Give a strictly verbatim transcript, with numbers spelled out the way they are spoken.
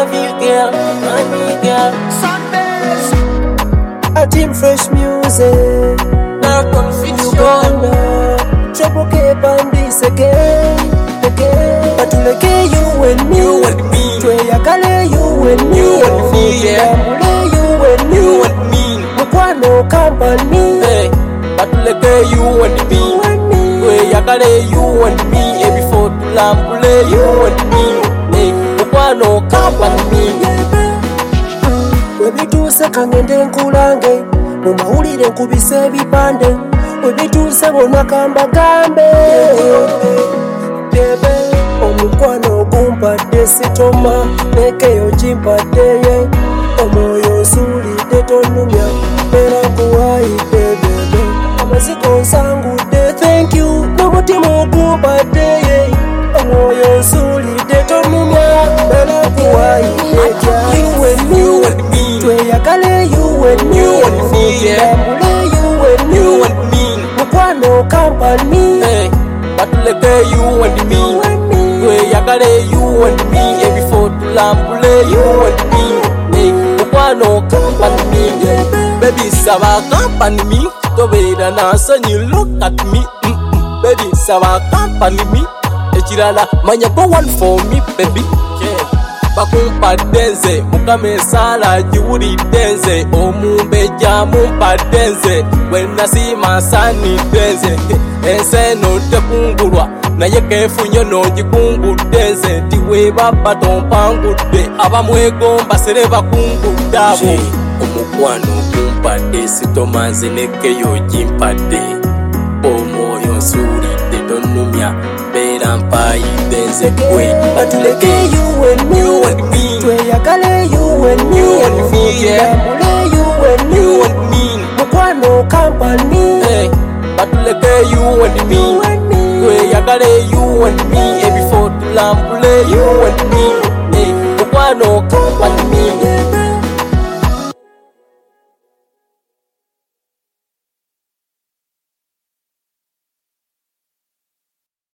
love you, girl, honey, girl. Sundays. A team fresh music. Now confusion. Uganda. Trouble keep on this again, again. But like you and me, You and me. Tweyagale you and me, You and me, yeah. Tambule you and me, You and me. Mukwano company. Hey, but like you and me. You and me. Tweyagale you and me. Eh, before tulambule you and me. Hey, mukwano company. Webituuse kangende nkulange mu mawulire nkubise ebipande webituuse bonna kambagambe debe omukwano ogumpadde sitoma nekeyo gimpaddeye omwoyo nsuulidde tonumya era kuwaayidde bebe amaziko nsangudde thank you n'omutima ogumpaddeye omwoyo nsuulidde tonumya era kuwaayidde You and me. Tweyagale you and me, You and me, yeah. Tambule you and me, You and me. Mukwano company. Hey, but like you and me. You and me. Tweyagale you and me. Eh, before tulambule you and me. Hey, mukwano company. Baby, saba company me. Tobeera nansonyi look at me. Mm-mm. Baby, saba company me. Ekirala manya go one for me, baby. Yeah. Bakumpadde nze mukama esaala giwulidde nze omumbeja mumpadde nze bwenasiima nsaanidde nze ensi eno tekungulwa naye keefunye n'ogikungudde nze nti weebaba tompangudde abamwegomba sere bakungudde abo omukwano gumpadde sitoma nze nekeyo gimpadde omwoyo nsuulidde tonumya beera mpaayidde nze gwe Batuleke you and me, You and me. Tweyagale you and me, You and me, yeah. Tambule you and me, You and me. Mukwano company. Hey, but like you and me. You and me. Tweyagale you and me. Eh, before tulambule you and me. Hey, mukwano company.